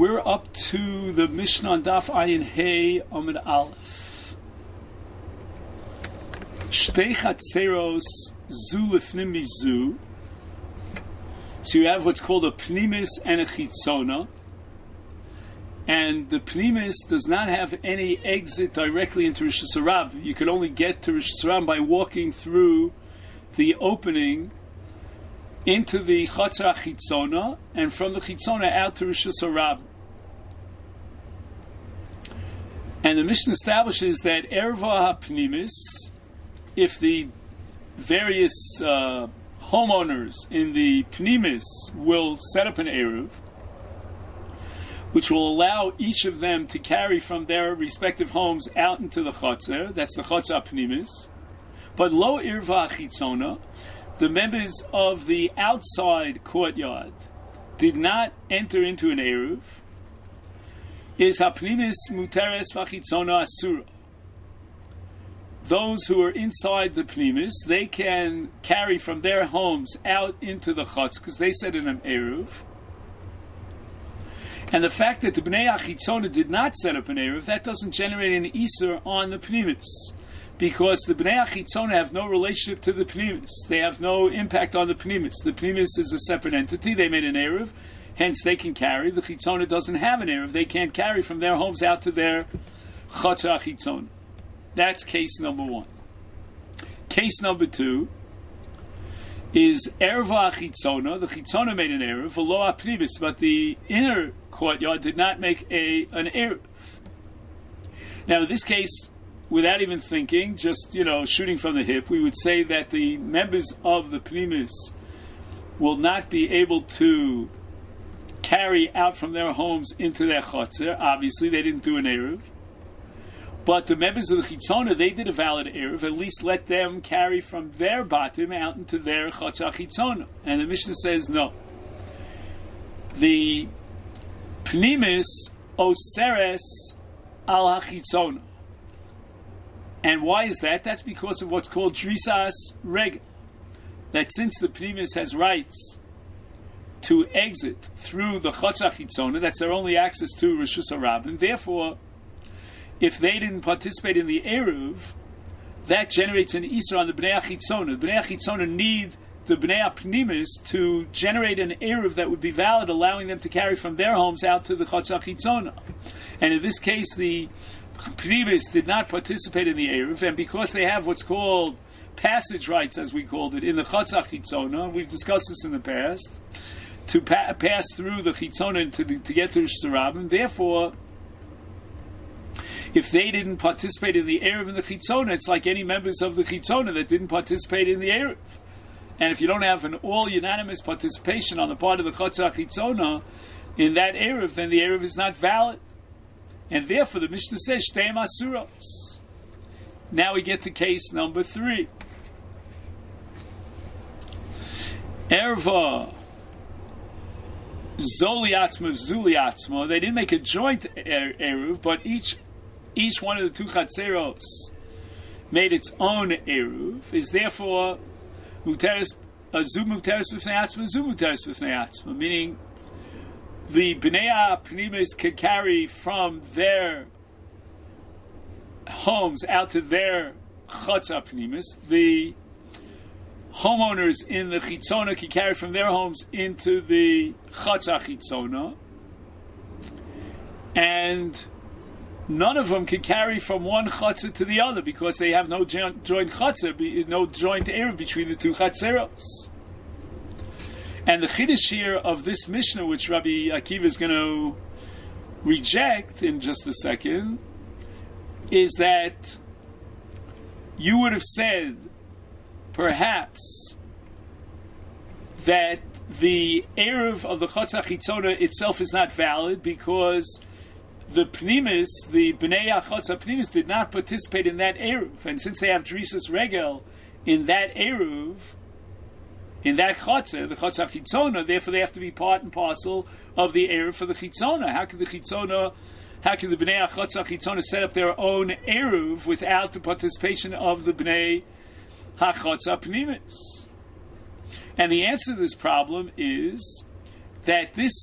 We're up to the Mishnah on Daf Ayin Hey Amud Aleph. Shtei chatzeros zu lifnim mizu. So you have what's called a pnimis and a chitzona. And the pnimis does not have any exit directly into Rosh Hashanah. You could only get to Rosh Hashanah by walking through the opening into the Chatzar Chitzona, and from the Chitzona out to Rosh Hashanah. And the Mishnah establishes that Erva HaPnimis, if the various homeowners in the Pnimis will set up an Eruv, which will allow each of them to carry from their respective homes out into the Chatzar, that's the Chatzar Pnimis, but Lo Erva HaChitzona, the members of the outside courtyard did not enter into an Eruv, is hapnimis muteres vachitzona asura. Those who are inside the pnimis, they can carry from their homes out into the chutz because they said in an Eruv. And the fact that the Bnei HaChitzona did not set up an Eruv, that doesn't generate an Isur on the pnimis, because the Bnei HaChitzona have no relationship to the Pnimis. They have no impact on the Pnimis. The Pnimis is a separate entity. They made an Eruv, hence they can carry. The Chitzona doesn't have an Eruv. They can't carry from their homes out to their Chatzar Chitzona. That's case number one. Case number two is Erva Chitzona. The Chitzona made an Eruv, V'lo HaPnimis, but the inner courtyard did not make an Eruv. Now in this case, without even thinking, just, shooting from the hip, we would say that the members of the Pnimis will not be able to carry out from their homes into their Chatzar. Obviously, they didn't do an Eruv. But the members of the Chitzona, they did a valid Eruv. At least let them carry from their Batim out into their Chatzar Chitzona. And the Mishnah says no. The Pnimis oseres al HaChitzona. And why is that? That's because of what's called Drisas Regel. That since the Pnimis has rights to exit through the Chatzar Chitzona, that's their only access to Rosh Hashanah, and therefore, if they didn't participate in the Eruv, that generates an Isra on the Bnei HaChitzona. The Bnei HaChitzona need the Bnei HaPnimis to generate an Eruv that would be valid, allowing them to carry from their homes out to the Chatzar Chitzona. And in this case, the Pnimis did not participate in the Eruv, and because they have what's called passage rights, as we called it, in the Chatzar Chitzona, we've discussed this in the past, to pass through the Chitzona to get to Rosh Hashanah, therefore, if they didn't participate in the Eruv in the Chitzona, it's like any members of the Chitzona that didn't participate in the Eruv. And if you don't have an all-unanimous participation on the part of the Chatzar Chitzona in that Eruv, then the Eruv is not valid. And therefore, the Mishnah says, Shteim Asuros. Now we get to case number 3. Erva Zoliatzma Zuliatzma. They didn't make a joint Eruv, but each one of the two Chatzeros made its own Eruv, is therefore Muteres Zu Muteres B'fnei Atzma, Zu Muteres B'fnei Atzma, meaning the Bnei HaPnimis could carry from their homes out to their Chatzar Pnimis. The homeowners in the Chitzona could carry from their homes into the Chatzar Chitzona. And none of them could carry from one Chatzar to the other because they have no joint Chatzar, no joint Eruv between the two Chatzeros. And the Chiddush here of this Mishnah, which Rabbi Akiva is going to reject in just a second, is that you would have said, perhaps, that the Eruv of the Chatzar Chitzona itself is not valid because the Pnimis, the Bnei HaChatzar Pnimis, did not participate in that Eruv. And since they have Drisas Regel in that Eruv, in that Chatzar, the Chatzar Chitzona, therefore they have to be part and parcel of the Eruv for the Chitzona. How can the Bnei HaChatzar Chitzona set up their own Eruv without the participation of the Bnei HaChatzar Pnimis? And the answer to this problem is that this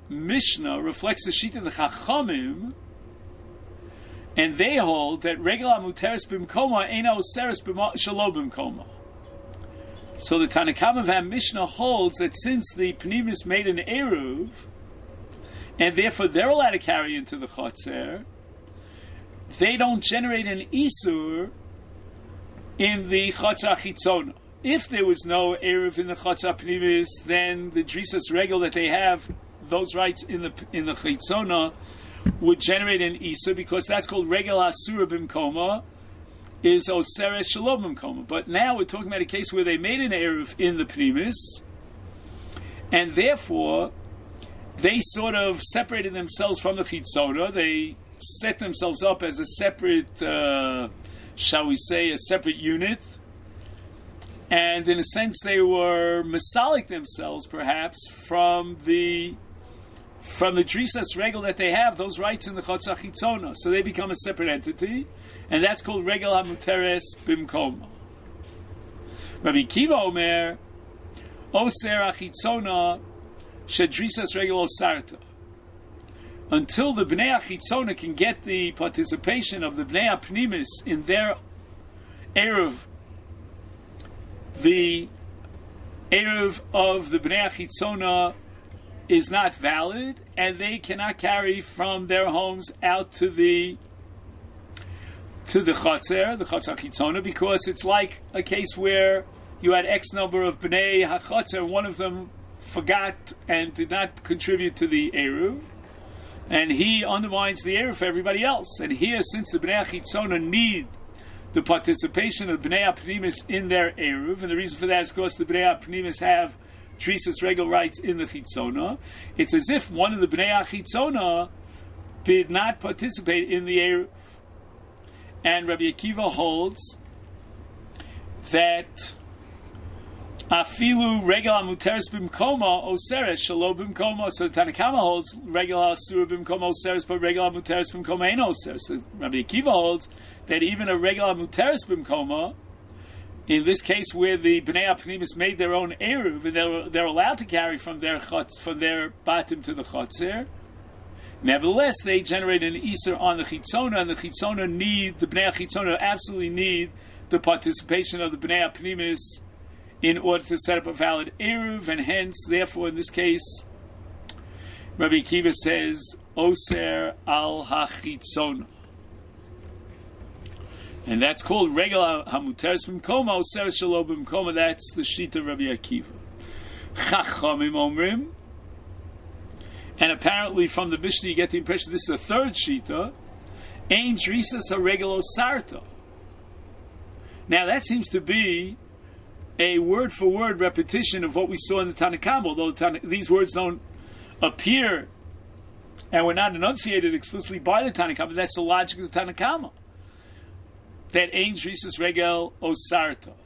Mishnah reflects the sheet of the Chachamim, and they hold that regla muteres b'mkoma eina oseres shelo b'mkoma. So the Tanakama of Mishnah holds that since the Pnimis made an Eruv, and therefore they're allowed to carry into the Chotzer, they don't generate an Isur in the Chotzer Chitzona. If there was no Eruv in the Chotzer Pnimis, then the Drisas Regel that they have, those rights in the Chitzona, would generate an Isur, because that's called Regel Asura B'mkoma, is Oseres Shalom B'mkoma. But now we're talking about a case where they made an Eruv in the Pnimis, and therefore they sort of separated themselves from the Chitzona. They set themselves up as a separate, shall we say, a separate unit. And in a sense, they were masalik themselves, perhaps, from the Drisas Regel that they have, those rights in the Chotzer Chitzona. So they become a separate entity, and that's called Regel HaMuteres B'mkoma. Rabbi Kiva Omer, Oser HaChitzona Shedrisas Regel Osarta. Until the Bnei HaChitzona can get the participation of the Bnei HaPnimis in their Eruv, the Eruv of the Bnei HaChitzona is not valid, and they cannot carry from their homes out to the Chotzer, the Chotzer Chitzona, because it's like a case where you had X number of Bnei HaChotzer, and one of them forgot and did not contribute to the Eruv, and he undermines the Eruv for everybody else. And here, since the Bnei HaChitzona need the participation of Bnei HaPnimis in their Eruv, and the reason for that is because the Bnei HaPnimis have Trisas Regel rights in the Chitzona, it's as if one of the Bnei HaChitzona did not participate in the Eruv. And Rabbi Akiva holds that Afilu Regel HaMuteres B'mkoma Oseres Shelo B'mkoma. So the Tanakama holds Regel HaSura B'mkoma Oseres, but Regel HaMuteres B'mkoma Ein Oseres. So Rabbi Akiva holds that even a Regel HaMuteres B'mkoma, in this case where the Bnei HaPnimis made their own Eruv, and they're allowed to carry from their Batim to the Chotzer, nevertheless they generate an Isur on the Chitzona, and the Chitzona the Bnei HaChitzona absolutely need the participation of the Bnei HaPnimis in order to set up a valid Eruv, and hence, therefore, in this case, Rabbi Akiva says, Oser al HaChitzona. And that's called Regel HaMuteres B'mkoma, Oser Shelo B'mkoma. That's the Shita of Rabbi Akiva. Chachamim Omrim. And apparently from the Mishnah you get the impression this is a third Shita. Ein Drisas HaRegel Osarta. Now that seems to be a word-for-word repetition of what we saw in the Tanakama, although these words don't appear and were not enunciated explicitly by the Tanakama. That's the logic of the Tanakama, that Ein Drisas Regel Osarta.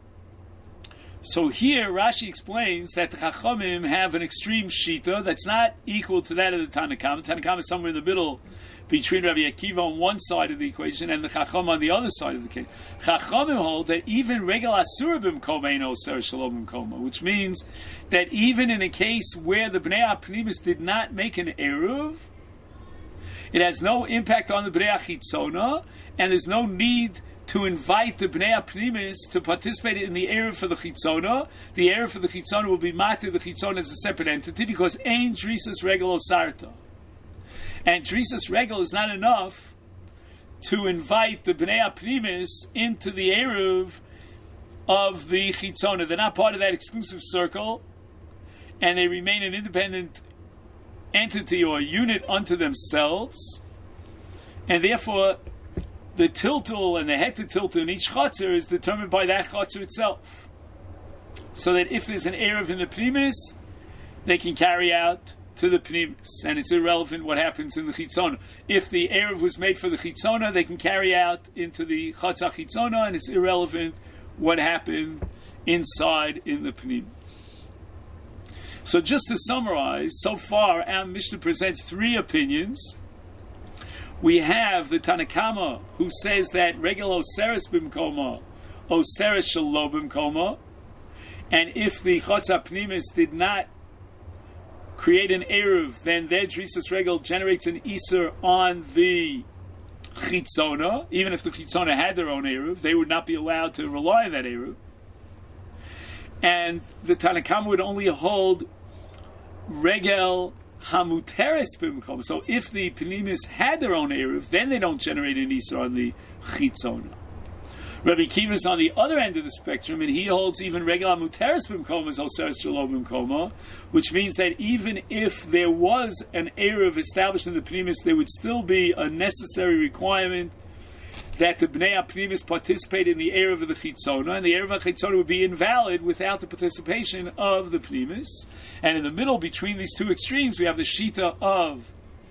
So here Rashi explains that the Chachamim have an extreme Shita that's not equal to that of the Tanakama. The Tanakama is somewhere in the middle between Rabbi Akiva on one side of the equation and the Chacham on the other side of the equation. Chachamim hold that even Regel Asura B'mkoma Ein Oser Shelo B'mkoma, which means that even in a case where the Bnei HaPnimis did not make an Eruv, it has no impact on the Bnei HaChitzona, and there's no need to invite the Bnei HaPnimis to participate in the Eruv for the Chitzona. The Eruv for the Chitzona will be matir the Chitzona as a separate entity, because Ein Drisas Regel Osarta. And Drisas Regel is not enough to invite the Bnei HaPnimis into the Eruv of the Chitzona. They're not part of that exclusive circle, and they remain an independent entity or unit unto themselves, and therefore the tiltul and the hektar tiltul in each chotzer is determined by that chotzer itself. So that if there's an Eruv in the Pnimis, they can carry out to the Pnimis, and it's irrelevant what happens in the Chitzona. If the Eruv was made for the Chitzona, they can carry out into the Chotzer Chitzona, and it's irrelevant what happened inside in the Pnimis. So just to summarize, so far our Mishnah presents three opinions. We have the Tanakama, who says that Regel Oseres B'mkoma, Oseres Shelo B'mkoma, and if the Chotzer Pnimis did not create an Eruv, then their Drisas Regel generates an Iser on the Chitzona. Even if the Chitzona had their own Eruv, they would not be allowed to rely on that Eruv. And the Tanna Kama would only hold Regel Hamuteres B'Mkom. So if the Pnimis had their own Eruv, then they don't generate an Iser on the Chitzona. Rabbi Akiva is on the other end of the spectrum, and he holds even Regel Hamuteres B'Mkom as Oseres Shalom B'Mkoma, which means that even if there was an Eruv established in the Pnimis, there would still be a necessary requirement that the Bnei HaPnimis participate in the Eruv of the Chitzona, and the Eruv of the Chitzona would be invalid without the participation of the Pnimis. And in the middle, between these two extremes, we have the Shita of...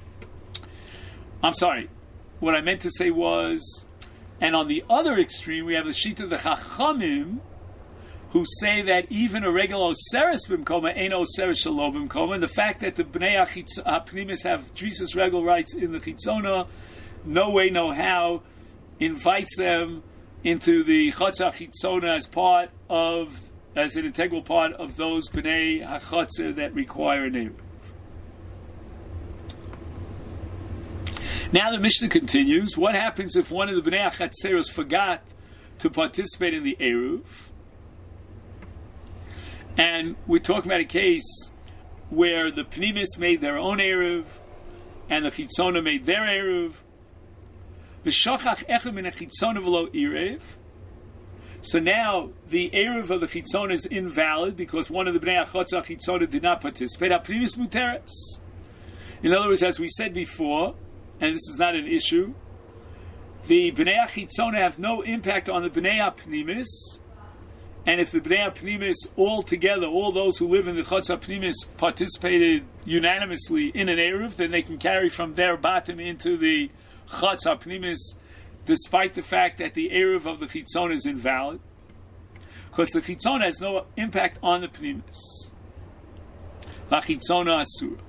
what I meant to say was... And on the other extreme, we have the Shita of the Chachamim, who say that even a regular Oseres B'Mkoma ain't Oseres Shalom B'Mkoma, and the fact that the Bnei HaPnimis have Drisas Regel rights in the Chitzona, no way, no how, invites them into the Chotzer Chitzona as an integral part of those Bnei HaChotzer that require an Eruv. Now the Mishnah continues. What happens if one of the Bnei HaChatzeros forgot to participate in the Eruv? And we're talking about a case where the Pnimis made their own Eruv and the Chitzona made their Eruv. V'shachach echad min ha-Chitzona v'lo irev. So now the Eruv of the Chitzona is invalid because one of the Bnei HaChatzer Chitzona did not participate. Ha-Pnimis muteres. In other words, as we said before, and this is not an issue, the Bnei HaChitzona have no impact on the Bnei HaPnimis, and if the Bnei HaPnimis all together, all those who live in the Chotz HaPnimis participated unanimously in an Eruv, then they can carry from their bottom into the Chotz HaPnimis, despite the fact that the Eruv of the Chitzona is invalid, because the Chitzona has no impact on the Pnimis. La Chitzona Asura.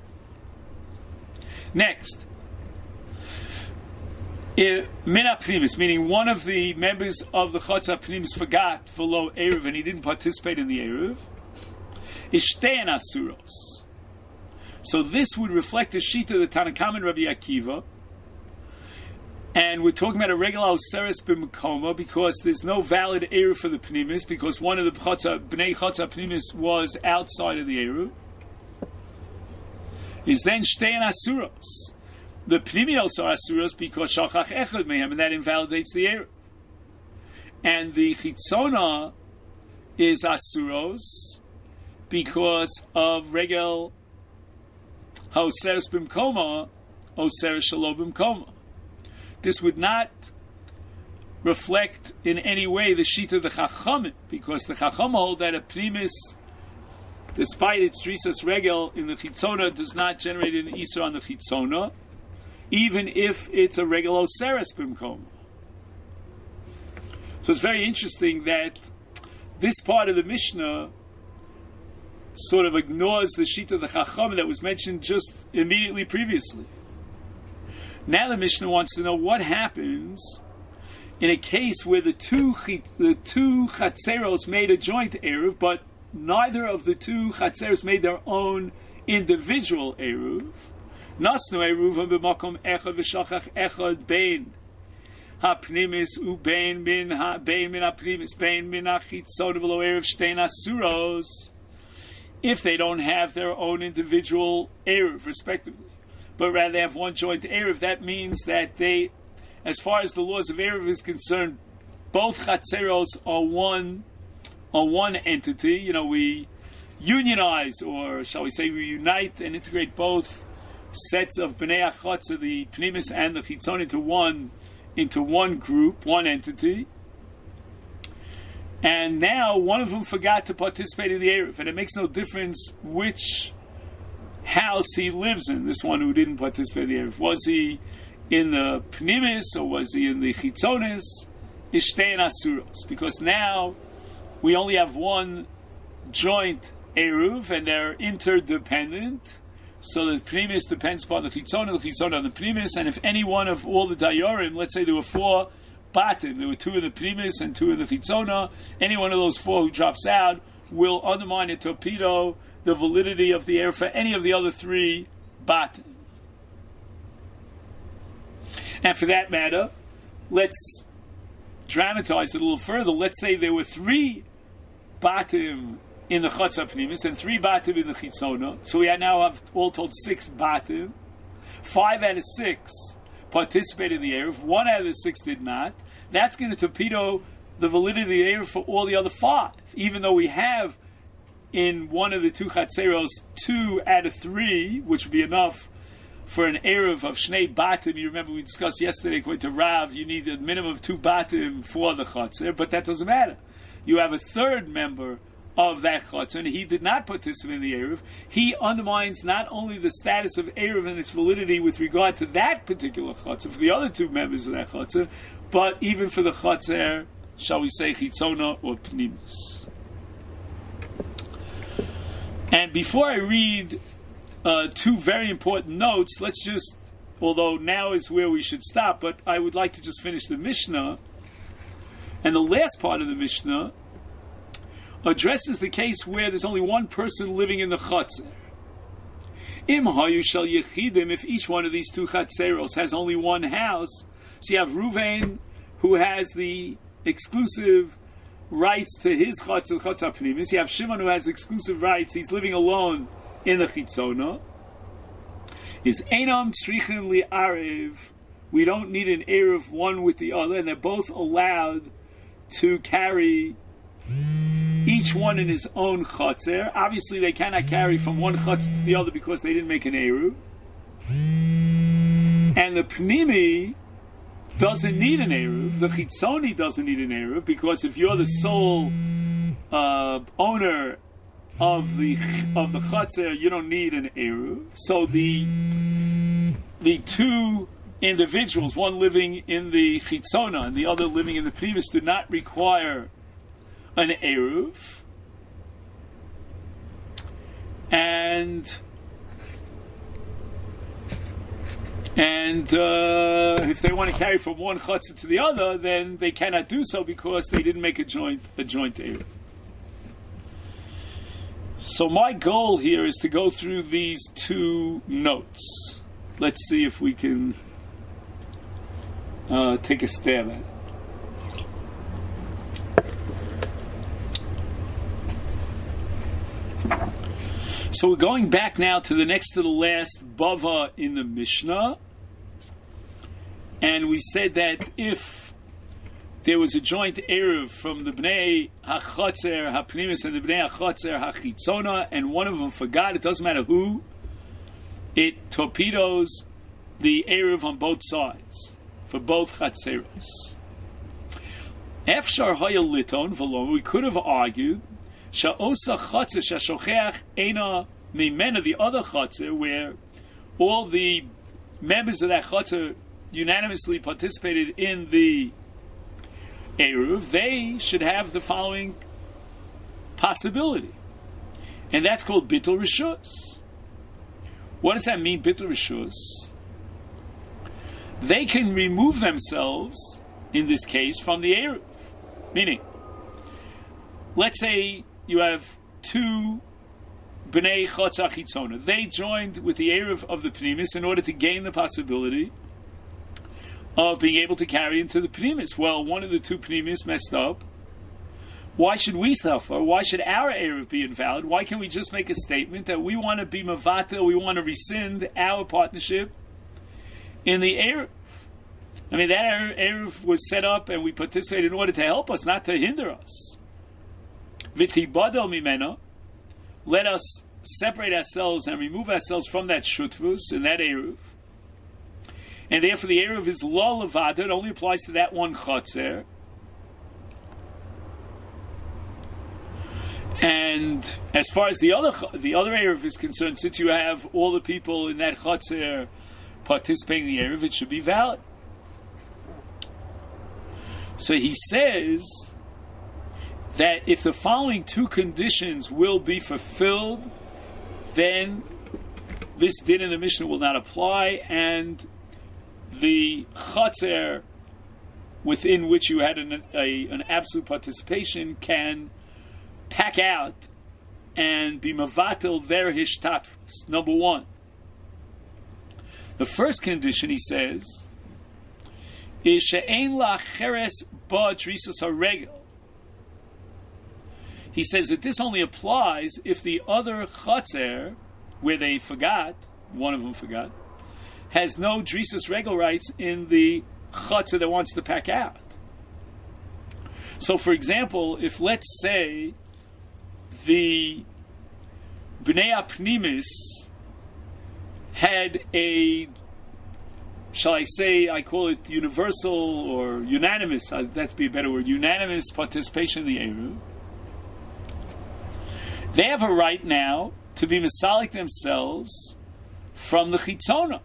Next, Mina Pnimis, meaning one of the members of the Chotz HaPnimis forgot v'lo Eruv and he didn't participate in the Eruv, Ishtein Asuros. So this would reflect the Shita of the Tanna Kama and Rabbi Akiva, and we're talking about a regular Oseres B'Mkoma because there's no valid Eruv for the Pnimis because one of the Bnei Chotz HaPnimis was outside of the Eruv. Is then Shtein Asuros. The Pnimios are Asuros because Shachach Echad Mehem, and that invalidates the Eruv. And the Chitzona is Asuros because of Regel HaOseres B'Mkoma, Oseres Shalom B'Mkoma. This would not reflect in any way the Shita of the Chachamim, because the Chacham hold that a Pnimis, despite its Drisas Regel in the Chitzona, does not generate an Isra on the Chitzona, even if it's a regular Oseres B'Mkoma. So it's very interesting that this part of the Mishnah sort of ignores the Shita of the Chacham that was mentioned just immediately previously. Now the Mishnah wants to know what happens in a case where the two Chatzeros made a joint Eruv, but neither of the two Chatzeros made their own individual Eruv. Nasnu Eruvim b'makom echad v'shachach echad bein ha-pnimis u'bein min ha-pnimis bein min ha-chitzona v'lo eruv shtein asuros, if they don't have their own individual Eruv respectively, but rather they have one joint Eruv, that means that they, as far as the laws of Eruv is concerned, both Chatzeros are one entity. You know, we unionize, or shall we say we unite and integrate both sets of Bnei HaChatzer, the Pnimis and the Chitzon, into one group, one entity. And now one of them forgot to participate in the Eruv, and it makes no difference which house he lives in, this one who didn't participate in the Eruv. Was he in the Pnimis or was he in the Chitzonis? Ishtein Asuros. Because now we only have one joint Eruv and they're interdependent. So the Pnimis depends upon the Chitzona on the Pnimis, and if any one of all the Dayorim, let's say there were 4 Batim, there were 2 in the Pnimis and 2 in the Chitzona, any one of those 4 who drops out will undermine and torpedo the validity of the Erev for any of the other three batim. And for that matter, let's dramatize it a little further. Let's say there were 3 batim in the Chotzer Pnimis and 3 batim in the Chitzona. So we now have all told 6 batim. 5 out of 6 participated in the Erev. 1 out of the 6 did not. That's going to torpedo the validity of the Erev for all the other 5. Even though we have in one of the 2 Chatzeros 2 out of 3, which would be enough for an Erev of Shnei Batim. You remember we discussed yesterday, according to Rav, you need a minimum of 2 Batim for the Chotzer, but that doesn't matter. You have a 3rd member of that Chotzer, and he did not participate in the Erev. He undermines not only the status of Erev and its validity with regard to that particular Chotzer, for the other 2 members of that Chotzer, but even for the Chotzer, shall we say, Chitzona or Pnimis. And before I read 2 very important notes, let's just, although now is where we should stop, but I would like to just finish the Mishnah. And the last part of the Mishnah addresses the case where there's only one person living in the Chotzer. Im hayu shel yechidim, if each one of these 2 Chatzeros has only one house, so you have Ruvain, who has the exclusive rights to his Chotzer Pnimis. You have Shimon, who has exclusive rights. He's living alone in the Chitzona. Is Einam Tzrichim Li'arev. We don't need an Erev one with the other, and they're both allowed to carry each one in his own Chotzer. Obviously, they cannot carry from one Chotzer to the other because they didn't make an Erev. And the Pnimi doesn't need an Erev. The Chitzoni doesn't need an Erev, because if you're the sole owner of the Chotzer, you don't need an Erev. So the 2 individuals, one living in the Chitzona and the other living in the Pnimis, do not require an Erev. And if they want to carry from one Chotzer to the other, then they cannot do so because they didn't make a joint Erev. So my goal here is to go through these 2 notes. Let's see if we can take a stab at it. So we're going back now to the next to the last Bava in the Mishnah. And we said that if there was a joint Erev from the Bnei HaChotzer HaPnimis and the Bnei HaChotzer HaChitzona, and one of them forgot, it doesn't matter who, it torpedoes the Erev on both sides, for both Chatzeros. Efshar Haya Liton V'lo, we could have argued, Sha'osa Chotzer Sha'shocheach Eina Mimena, the other Chotzer, where all the members of that Chotzer unanimously participated in the Eruv, they should have the following possibility. And that's called Bittul Rishus. What does that mean, Bittul Rishus? They can remove themselves, in this case, from the Eruv. Meaning, let's say you have 2 Bnei Chotzer Chitzona. They joined with the Erev of the Pnimis in order to gain the possibility of being able to carry into the Pnimis. Well, one of the 2 Pnimis messed up. Why should we suffer? Why should our Erev be invalid? Why can't we just make a statement that we want to be Mavata, we want to rescind our partnership in the Erev? I mean, that Erev was set up and we participated in order to help us, not to hinder us. V'tibadel mimena, let us separate ourselves and remove ourselves from that shutvus in that Eruv. And therefore the Eruv is lo levada, it only applies to that one Chotzer. And as far as the other Eruv is concerned, since you have all the people in that Chotzer participating in the Eruv, it should be valid. So he says that if the following 2 conditions will be fulfilled, then this din in the Mishnah will not apply, and the Chotzer within which you had an absolute participation can pack out and be mavatel their hishtatfus. Number one. The first condition, he says, is she'ein la cheres ba drisus haregel. He says that this only applies if the other chatzer, where they forgot, one of them forgot, has no drisus regel rights in the chatzer that wants to pack out. So, for example, if let's say the Bnei Apnimis had a, shall I say, I call it universal or unanimous, that'd be a better word, unanimous participation in the Eruv, they have a right now to be Masalik themselves from the Chitzona.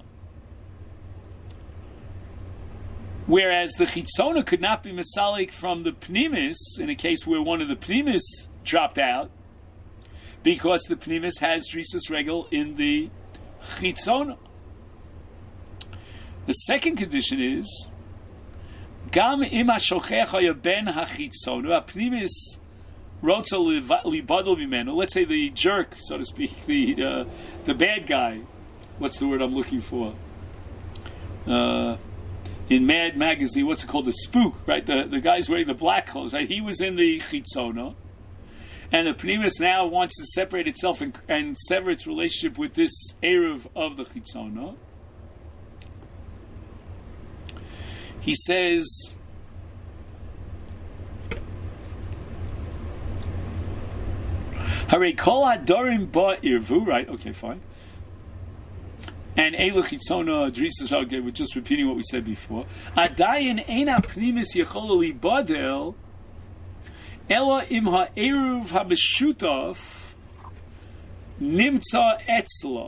Whereas the Chitzona could not be Masalik from the Pnimis, in a case where one of the Pnimis dropped out, because the Pnimis has Drisus Regel in the Chitzona. The second condition is, Gam im ha-shochech haya ben ha-Chitzona, ha-Pnimis rotza libadol bimenu, let's say the jerk, so to speak, the bad guy, what's the word I'm looking for? In Mad Magazine, what's it called? The spook, right? The guy's wearing the black clothes, right? He was in the Chitzona, and the Pnimis now wants to separate itself and sever its relationship with this Eruv of the Chitzona. He says, Hare kol hadorim ba irvu, right? Okay, fine. And Eila Chitzona Drisus, okay, we're just repeating what we said before. Adayin eina pnimis yechol libadel ela im ha'eruv ha'beshutaf nimtza etzla.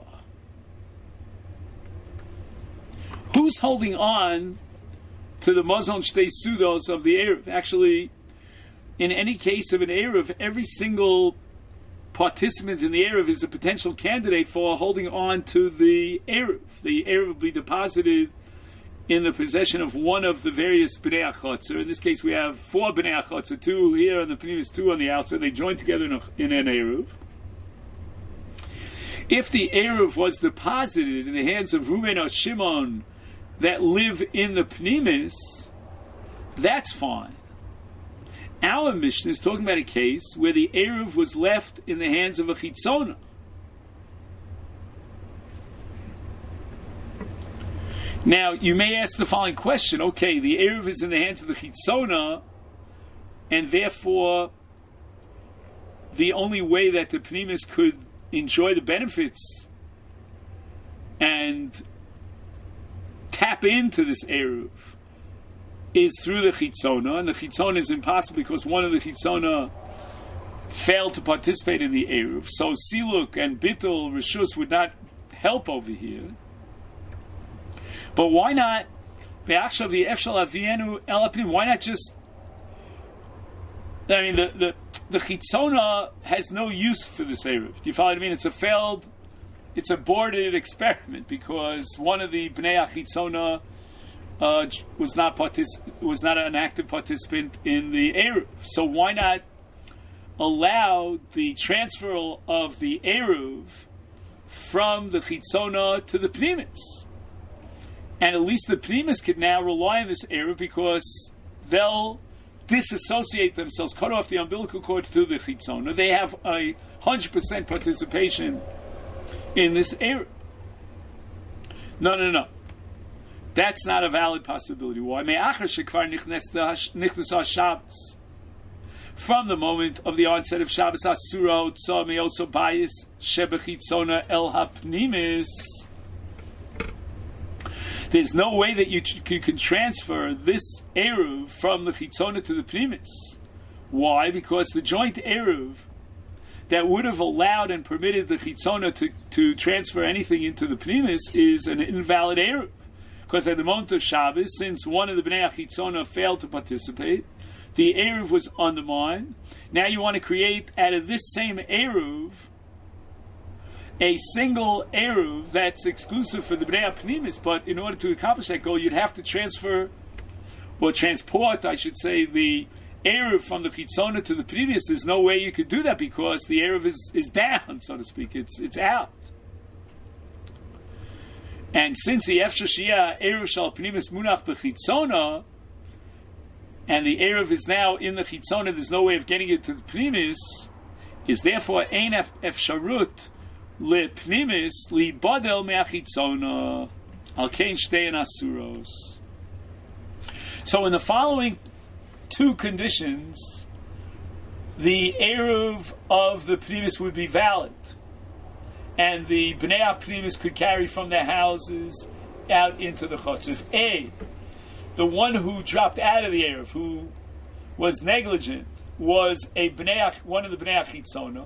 Who's holding on to the Muslim Shtei Sudos of the Eruv? Actually, in any case of an Eruv, every single participant in the Eruv is a potential candidate for holding on to the Eruv. The Eruv will be deposited in the possession of one of the various Bnei HaChotzer. In this case, we have 4 Bnei HaChotzer, 2 here on the Pnimis, 2 on the outside. They join together in an Eruv. If the Eruv was deposited in the hands of Reuven or Shimon that live in the Pnimis, that's fine. Our Mishnah is talking about a case where the Eruv was left in the hands of a Chitzona. Now, you may ask the following question. Okay, the Eruv is in the hands of the Chitzona, and therefore the only way that the Pnimis could enjoy the benefits and tap into this Eruv is through the Chitzona, and the Chitzona is impossible because one of the Chitzona failed to participate in the Eruv. So Siluk and Bittul, Rishus would not help over here. But why not? Why not just? I mean, the Chitzona has no use for this Eruv. Do you follow what I mean? It's aborted experiment because one of the Bnei HaChitzona was not an active participant in the Eruv. So why not allow the transfer of the Eruv from the Chitzona to the Pnimis? And at least the Pnimis could now rely on this Eruv because they'll disassociate themselves, cut off the umbilical cord to the Chitzona. They have 100% participation in this Eruv. No. That's not a valid possibility. Why? From the moment of the onset of Shabbos Asura Otza Meoso Bayis Shebechitzona El Hapnimis, there's no way that you can transfer this Eruv from the Chitzona to the Pnimis. Why? Because the joint Eruv that would have allowed and permitted the Chitzona to transfer anything into the Pnimis is an invalid Eruv. Because at the moment of Shabbos, since one of the Bnei HaChitzona failed to participate, the Eruv was undermined. Now you want to create out of this same Eruv a single Eruv that's exclusive for the Bnei HaPnimis, but in order to accomplish that goal, you'd have to transfer, or transport, I should say, the Eruv from the Chitzona to the previous, there's no way you could do that because the Eruv is down, so to speak. It's out. And since the Efshar Shia Eruv Shal Pnimis Munach B'Chitzona, and the Eruv is now in the Chitzona, there's no way of getting it to the Pnimis, is therefore Ein Efsharut Le Pnimis Li Badel Me'achitzona Al Kein Shtei Asuros. So in the following two conditions, the Eruv of the Pnimis would be valid, and the Bnei HaPnimis could carry from their houses out into the Chutz. If A, the one who dropped out of the Eruv, who was negligent, was one of the Bnei HaChitzona,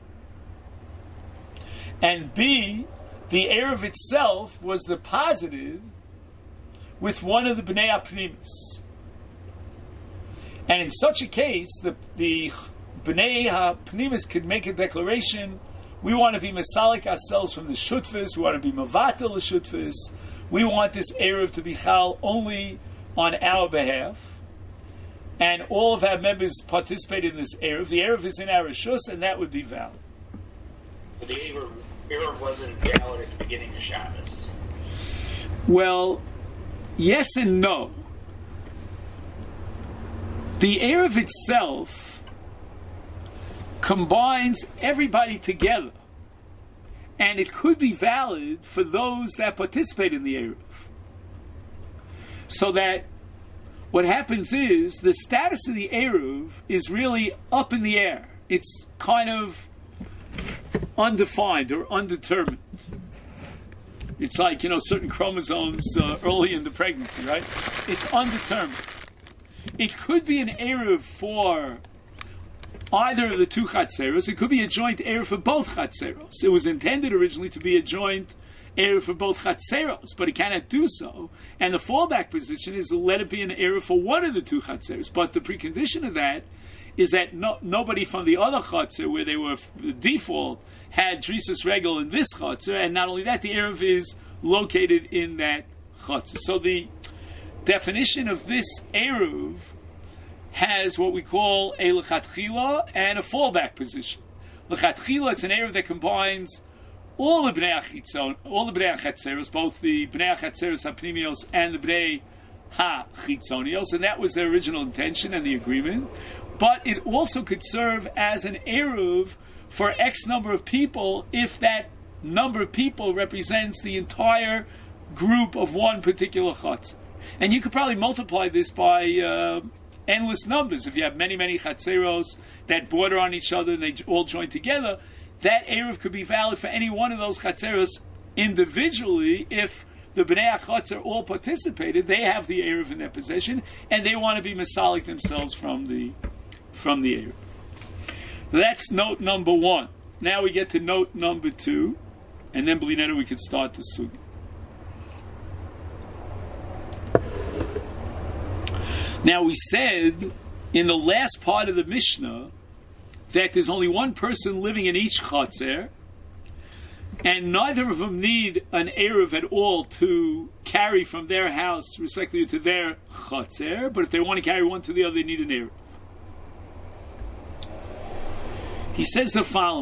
and B, the Eruv itself was deposited with one of the Bnei HaPnimis. And in such a case, the Bnei HaPnimis could make a declaration: we want to be Masalik ourselves from the Shutfis, we want to be Mavatel the Shutfis, we want this Eruv to be Chal only on our behalf, and all of our members participate in this Eruv. The Eruv is in our Rishus, and that would be valid. But the Eruv wasn't valid at the beginning of Shabbos. Well, yes and no. The Eruv itself combines everybody together, and it could be valid for those that participate in the Eruv. So that what happens is the status of the Eruv is really up in the air. It's kind of undefined or undetermined. It's like, certain chromosomes early in the pregnancy, right? It's undetermined. It could be an Eruv for either of the two Chatzeros. It could be a joint Eruv for both Chatzeros. It was intended originally to be a joint Eruv for both Chatzeros, but it cannot do so. And the fallback position is to let it be an Eruv for one of the two Chatzeros. But the precondition of that is that nobody from the other Chatzer, where they were the default, had Drisas Regel in this Chatzer, and not only that, the Eruv is located in that Chatzer. So the definition of this Eruv has what we call a Lechatchila and a fallback position. Lechatchila, it's an Eruv that combines all the Bnei HaChitzon, all the Bnei HaChatzeros, both the Bnei HaChatzeros HaPnimios and the Bnei HaChitzonios, and that was their original intention and the agreement. But it also could serve as an Eruv for X number of people if that number of people represents the entire group of one particular Chatzer. And you could probably multiply this by endless numbers. If you have many, many Chatzeros that border on each other and they all join together, that Eruv could be valid for any one of those Chatzeros individually. If the Bnei HaChatzer all participated, they have the Eruv in their possession, and they want to be Masalik themselves from the Eruv. That's note number one. Now we get to note number two, and then Blinetta we could start the Sugi. Now we said in the last part of the Mishnah that there's only one person living in each Chatzer, and neither of them need an Eruv at all to carry from their house respectively to their Chatzer, but if they want to carry one to the other, they need an Eruv. He says the following.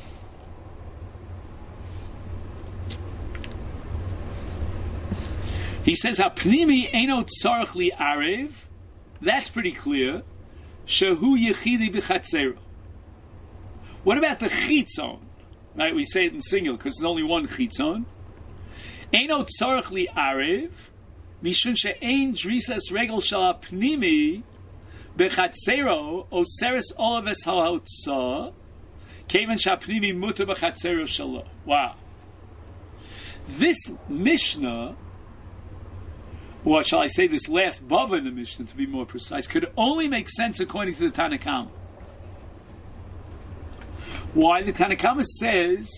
He says, "Hapnimi eino tzarich li arev." That's pretty clear. Shehu yechidi b'chatzero. What about the chitzon? Right, we say it in singular because there's only one chitzon. Eino tzarich li arev, mishun she'ein drisas regel shel hapnimi b'chatzero oseres olaves ha'otza kevan sha'pnimi muter b'chatzero shelo. Wow. This Mishnah, or shall I say this last bava in the Mishnah to be more precise, could only make sense according to the Tanna Kama. Why? The Tanna Kama says,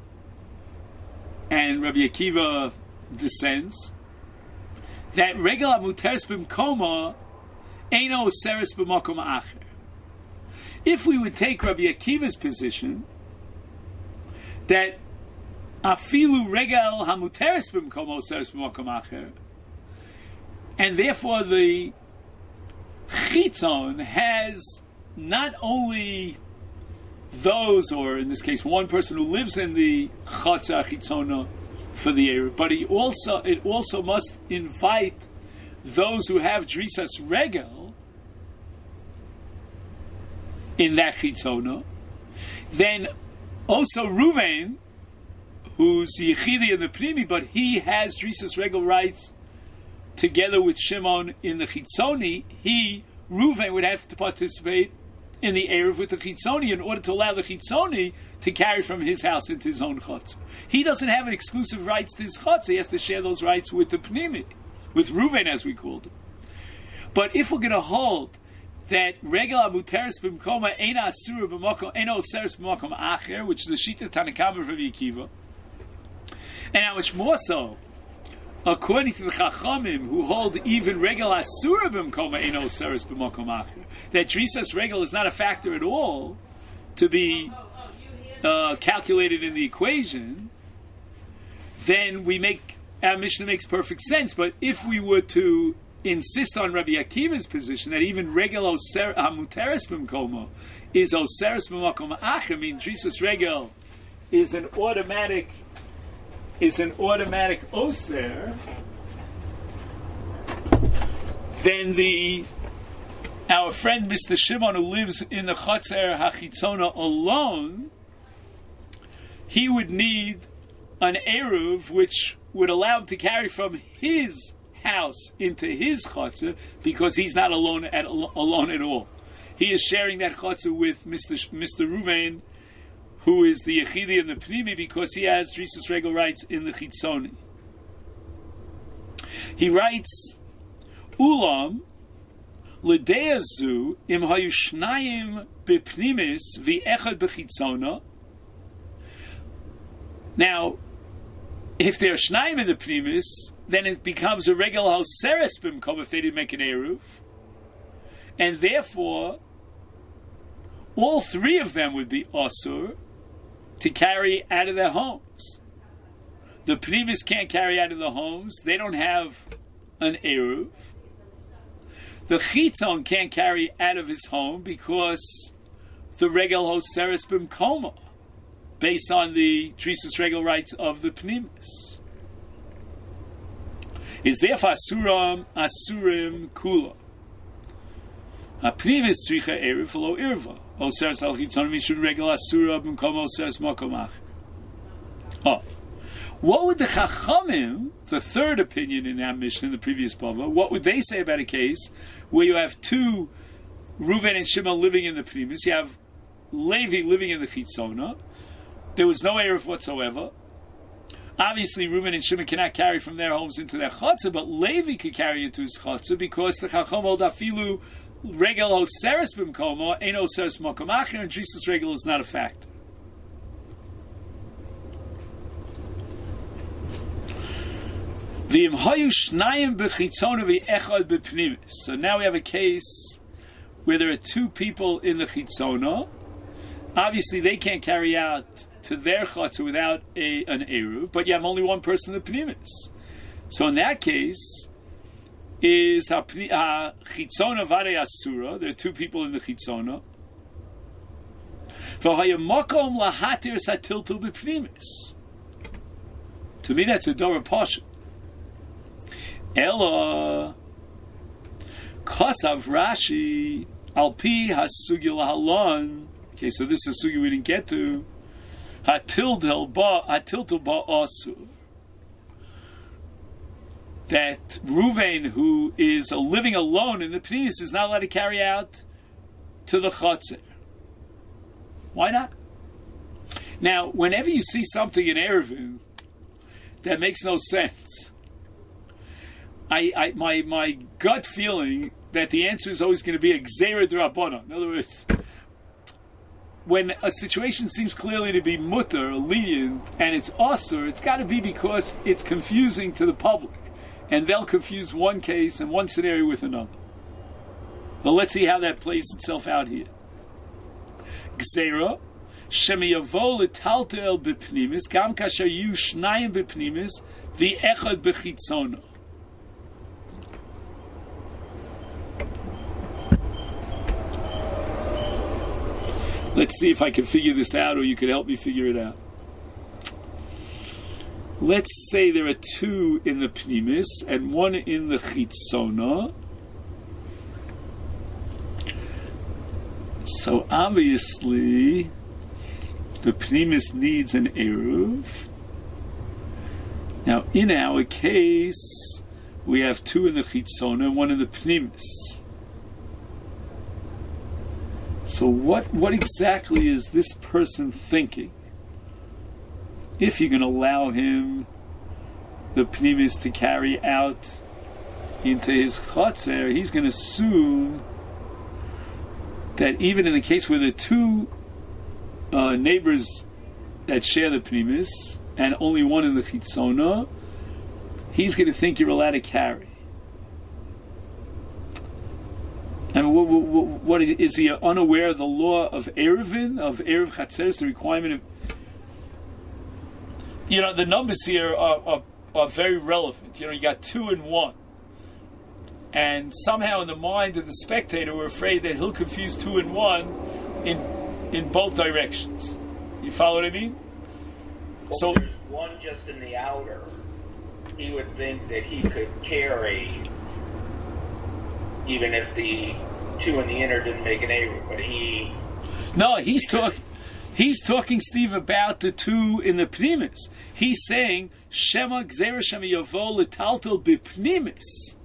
and Rabbi Akiva dissents, that regel muteres b'mkoma eino oseres b'makom acher. If we would take Rabbi Akiva's position that afilu regel hamuteres b'mkoma oseres b'makom acher, and therefore the chitzon has not only those, or in this case, one person who lives in the Chatzah Chitzona for the Erev, but it also must invite those who have Drisas Regel in that Chitzona. Then also Ruvain, who's Yechidi in the Pnimi, but he has Drisas Regel rights together with Shimon in the Chitzoni. Ruvain would have to participate in the Erev with the Chitzoni in order to allow the Chitzoni to carry from his house into his own Chutz. He doesn't have an exclusive rights to his Chutz. He has to share those rights with the Pnimi, with Ruvain, as we called him. But if we're going to hold that Regel Amuteres B'mkoma Eina Asura B'makom Eino Oseres B'makom Acher, which is the Shita Tanakama from Yekiva, and how much more so, according to the Chachamim, who hold even Regel Asura B'mkoma Eino Oseres B'makom Acher, that Drisas Regel is not a factor at all to be calculated in the equation, then our Mishnah makes perfect sense. But if we were to insist on Rabbi Akiva's position that even Regel Hamuteres B'mkoma is Oseres B'makom Acher, I mean Drisas Regel is an automatic Oser, then our friend Mr. Shimon, who lives in the Chatzer HaChitzona alone, he would need an Eruv which would allow him to carry from his house into his Chatzer, because he's not alone at all. He is sharing that Chatzer with Mr. Ruvain, who is the Yechidi and the Pnimi, because he has Drisas Regel rights in the Chitzoni. He writes, Ulam, L'deazu im hayu shnayim b'pnimis v'echad b'chitzona. Now, if there are shnayim in the pnimis, then it becomes a Regel Hoseres B'mkom if they didn't make an Eruv. And therefore, all three of them would be Asur to carry out of their homes. The Pnimis can't carry out of the homes. They don't have an Eruv. The Chitzon can't carry out of his home because the Regel Hoseres B'mkoma, based on the Drisas Regel rights of the Pnimis, is therefore Asurim Kula. A Pnimis Tzricha Erev Lo Irva. Oseres Al Chitzon Mishud Regel Asura B'mkoma Oseres Makomach. What would the Chachamim, the third opinion in our Mishnah in the previous Bava, what would they say about a case where you have two Reuven and Shimon living in the Pnimis, you have Levi living in the Chitzona, there was no Erev whatsoever. Obviously, Reuven and Shimon cannot carry from their homes into their Chatzah, but Levi could carry into his Chatzah because the Chacham hold Afilu Regel Oseres B'mkoma Ein Oseres Makom Acher, and Drisas Regel is not a fact. So now we have a case where there are two people in the Chitzona. Obviously, they can't carry out to their Chatzah without an Eruv, but you have only one person in the Pnimis. So in that case, is Chitzona Vare Asura, there are two people in the Chitzona. To me, that's a Dora Pasha. Ella Kosav Rashi Alpi Hasugi Lahalon. Okay, so this is a sugi we didn't get to. Hatiltel ba asu. That Ruvain, who is living alone in the Pnimis, is not allowed to carry out to the Chatzir. Why not? Now, whenever you see something in Erevin that makes no sense, my gut feeling that the answer is always going to be a Gzeira D'Rabbanan. In other words, when a situation seems clearly to be mutter, lenient, and it's asur, it's got to be because it's confusing to the public, and they'll confuse one case and one scenario with another. Well, let's see how that plays itself out here. Gzeira shemiyavo l'taltel b'pnimis gam kasher yu shnayim b'pnimis v'echad b'chitzona. Let's see if I can figure this out, or you could help me figure it out. Let's say there are two in the Pnimis and one in the Chitzona. So obviously, the Pnimis needs an Eruv. Now, in our case, we have two in the Chitzona and one in the Pnimis. So what exactly is this person thinking? If you're going to allow him, the Pnimis, to carry out into his Chotzer, he's going to assume that even in the case where the two neighbors that share the Pnimis, and only one in the Chitzona, he's going to think you're allowed to carry. And what is he unaware of the law of Eruvin, of Eruv Chatzeres, the requirement of... the numbers here are very relevant. You got 2 and 1. And somehow in the mind of the spectator, we're afraid that he'll confuse 2 and 1 in both directions. You follow what I mean? Well, so there's one just in the outer. He would think that he could carry, even if the 2 in the inner didn't make an Eruv, but he... No, he's talking, Steve, about the 2 in the Pnimis. He's saying, Shema Gzera Shema Yavo L'taltel B'Pnimis.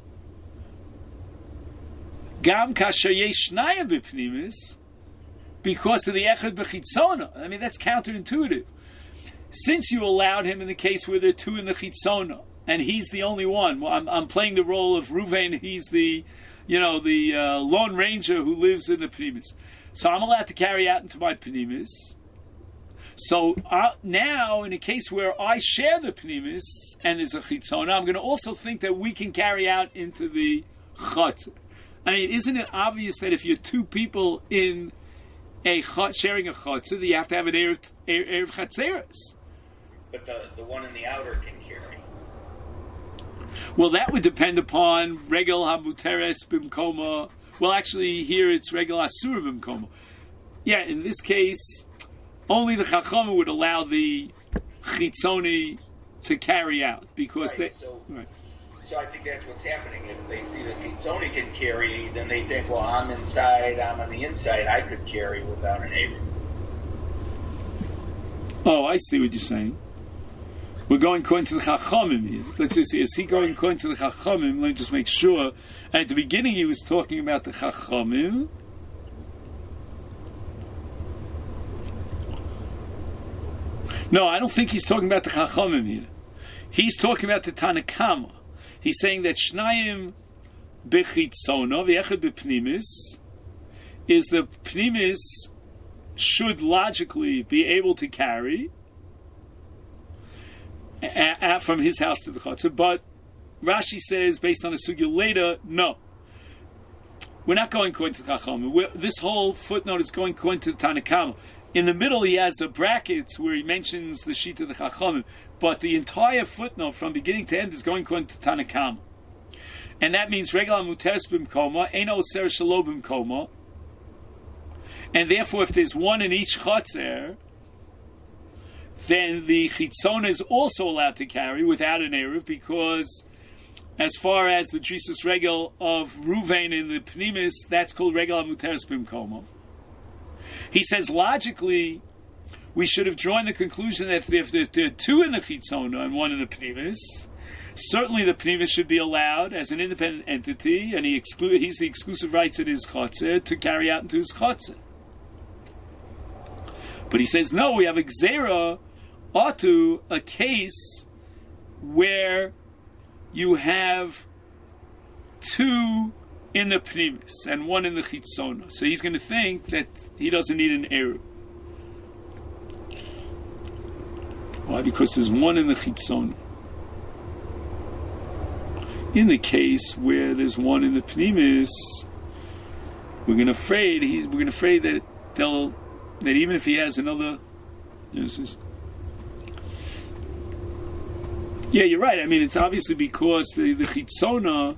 Gam Kasher Yesh Shnayim B'Pnimis, because of the Echad B'Chitzona. I mean, that's counterintuitive. Since you allowed him in the case where there are 2 in the Chitzona, and he's the only one, well, I'm playing the role of Ruvain, he's the Lone Ranger who lives in the Pnimis. So I'm allowed to carry out into my Pnimis. So now, in a case where I share the Pnimis and there's a Chitzona, I'm going to also think that we can carry out into the Chotzer. I mean, isn't it obvious that if you're 2 people in a sharing a Chotzer, that you have to have an Erev Chatzeres? But the one in the outer can carry. Well, that would depend upon Regel HaMuteres Bimkoma. Well, actually, here it's Regel HaSur Bimkoma. Yeah, in this case, only the Chacham would allow the Chitzoni to carry out, because right, So I think that's what's happening. If they see the Chitzoni can carry, then they think, well, I'm inside, I'm on the inside, I could carry without an Eruv. Oh, I see what you're saying. We're going according to the Chachamim here. Let's just see, is he going according to the Chachamim? Let me just make sure. And at the beginning he was talking about the Chachamim. No, I don't think he's talking about the Chachamim here. He's talking about the Tanakama. He's saying that Shnayim Bechitzona, V'echad B'Pnimis, is the Pnimis should logically be able to carry from his house to the Chotzer, but Rashi says, based on a sugya later, no. We're not going according to the Chachamim. This whole footnote is going according to the Tanakama. In the middle, he has a brackets where he mentions the sheet of the Chachamim, but the entire footnote from beginning to end is going according to Tanakama. And that means Regel HaMuteres B'Mkoma, Eino Oser Shelo B'Mkoma, and therefore if there's one in each Chotzer, then the Chitzona is also allowed to carry without an Eruv, because as far as the Drisas Regel of Ruvain in the Pnimis, that's called Regel HaMuteres B'Mkoma. He says logically, we should have drawn the conclusion that if there are 2 in the Chitzona and 1 in the Pnimis, certainly the Pnimis should be allowed as an independent entity, and he's the exclusive rights in his Chotzer to carry out into his Chotzer. But he says, no, we have a Gzera Atu, a case where you have 2 in the Pnimis and 1 in the Chitzona. So he's going to think that he doesn't need an Eruv. Why? Because there's 1 in the Chitzona. In the case where there's 1 in the Pnimis, we're going to afraid that that even if he has another, yeah, you're right. I mean, it's obviously because the Chitzona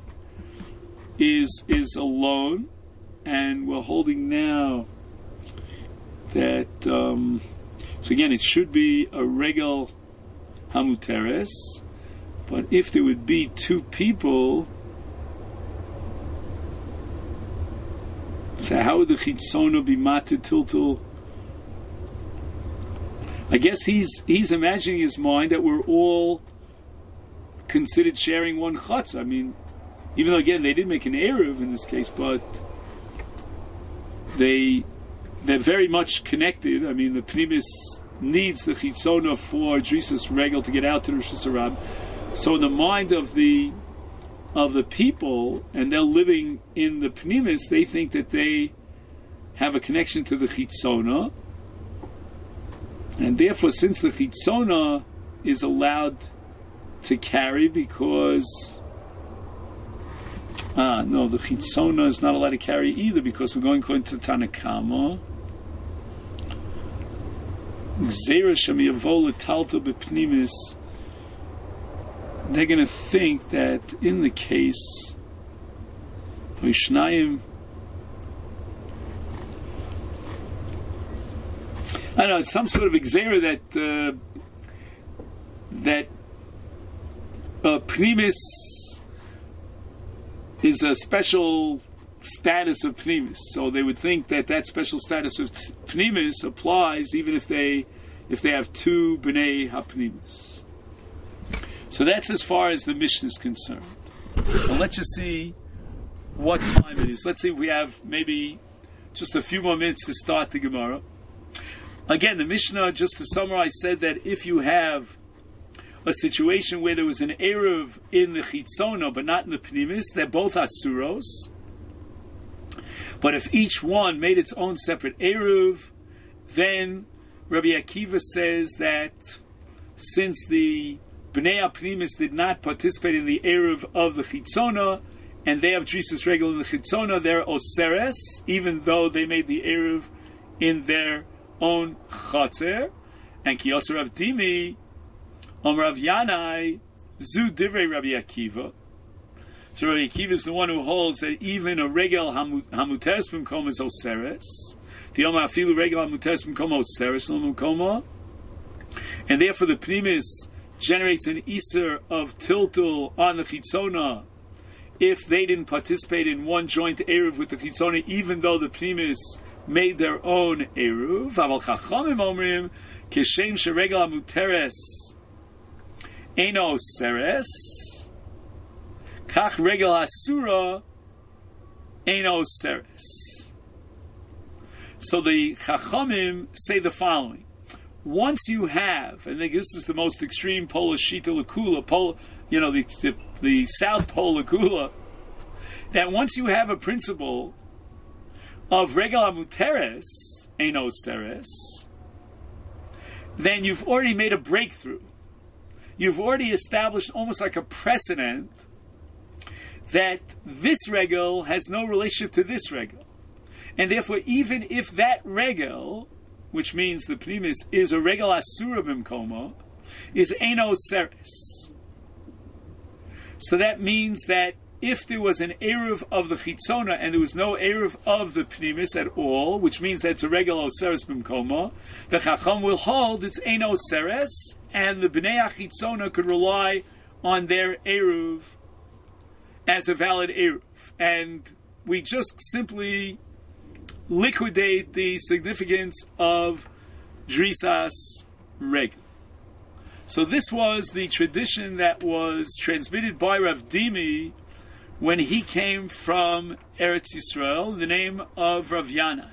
is alone, and we're holding now that, so again, it should be a regel hamuteres, but if there would be two people, so how would the chitzona be mated tiltul? I guess he's imagining in his mind that we're all considered sharing one chutz. I mean, even though again they did make an eruv in this case, but they're very much connected. I mean, the pnimis needs the chitzona for drisas regel to get out to the Rosh Hashanah. So in the mind of the people, and they're living in the pnimis, they think that they have a connection to the chitzona, and therefore, since the chitzona is allowed to carry, because no, the chitzona is not allowed to carry either, because we're going according to Tanakama. Gzeira shem yavo l'talta b'pnimis. They're going to think that in the case Vishnayim, I don't know, it's some sort of gzeira that pnimis is a special status of pnimis. So they would think that special status of pnimis applies even if they have two bnei hapnimis. So that's as far as the Mishnah is concerned. So let's just see what time it is. Let's see if we have maybe just a few more minutes to start the Gemara. Again, the Mishnah, just to summarize, said that if you have a situation where there was an eruv in the chitzona but not in the pnimis, they're both asuros. But if each one made its own separate eruv, then Rabbi Akiva says that since the Bnei HaPnimis did not participate in the eruv of the chitzona, and they have drisas regel in the chitzona, they're oseres, even though they made the eruv in their own chatzer. And ki yoser Rav Dimi Rav Yanai zu divrei Rabbi Akiva. So Rabbi Akiva is the one who holds that even a regel hamuteres b'mkoma is oseres. The Yom Hafilu regel hamuteres b'mkoma oseres l'mkoma, and therefore the pnimis generates an iser of tiltul on the chitzona if they didn't participate in one joint eruv with the chitzona, even though the pnimis made their own eruv. Aval chachamim omrim kishem sheregel hamuteres Eino seres, kach regel asura, eino seres. So the Chachamim say the following: once you have, I think this is the most extreme Polish shita lakula, the South Pole lakula, that once you have a principle of regel amuteres, eino seres, then you've already made a breakthrough. You've already established almost like a precedent that this regel has no relationship to this regel. And therefore, even if that regel, which means the pnimis, is a regel asura b'mkoma, is eino seres. So that means that if there was an eruv of the chitzona and there was no eruv of the pnimis at all, which means that it's a regel oseres b'mkoma, the chacham will hold it's eino seres, and the bnei chitzona could rely on their eruv as a valid eruv, and we just simply liquidate the significance of drisas regel. So this was the tradition that was transmitted by Rav Dimi when he came from Eretz Yisrael, in the name of Rav Yanai.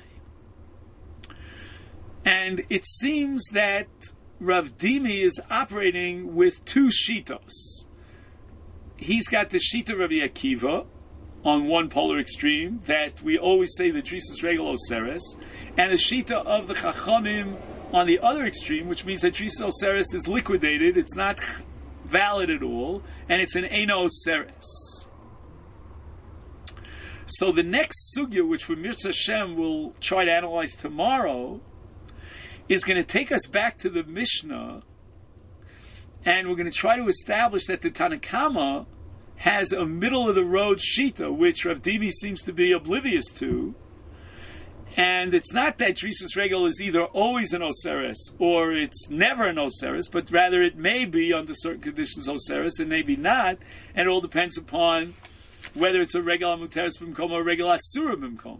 And it seems that Rav Dimi is operating with two shitos. He's got the shita Rabbi Akiva on one polar extreme, that we always say the drisas regel oseres, and the shita of the Chachamim on the other extreme, which means that drisas oseres is liquidated, it's not valid at all, and it's an eino oseres. So the next sugya, which we Mirza Hashem will try to analyze tomorrow, is going to take us back to the Mishnah, and we're going to try to establish that the Tanakama has a middle-of-the-road shita, which Rav Dimi seems to be oblivious to, And it's not that Drisas Regel is either always an Oseres or it's never an Oseres, but rather it may be under certain conditions Oseres and maybe not, and it all depends upon whether it's a Regel HaMuteres B'Mkomo or a Regel Asura B'Mkomo.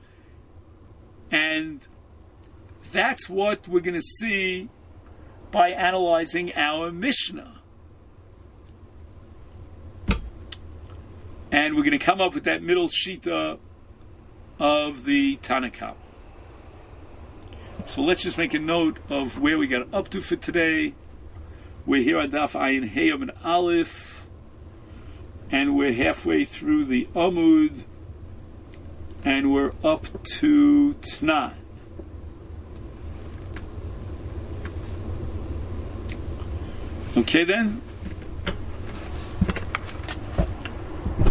And that's what we're going to see by analyzing our Mishnah. And we're going to come up with that middle shita of the Tanna Kamma. So let's just make a note of where we got up to for today. We're here on Daf Ayin Hey and Aleph, and we're halfway through the Amud, and we're up to Tnan. Okay then?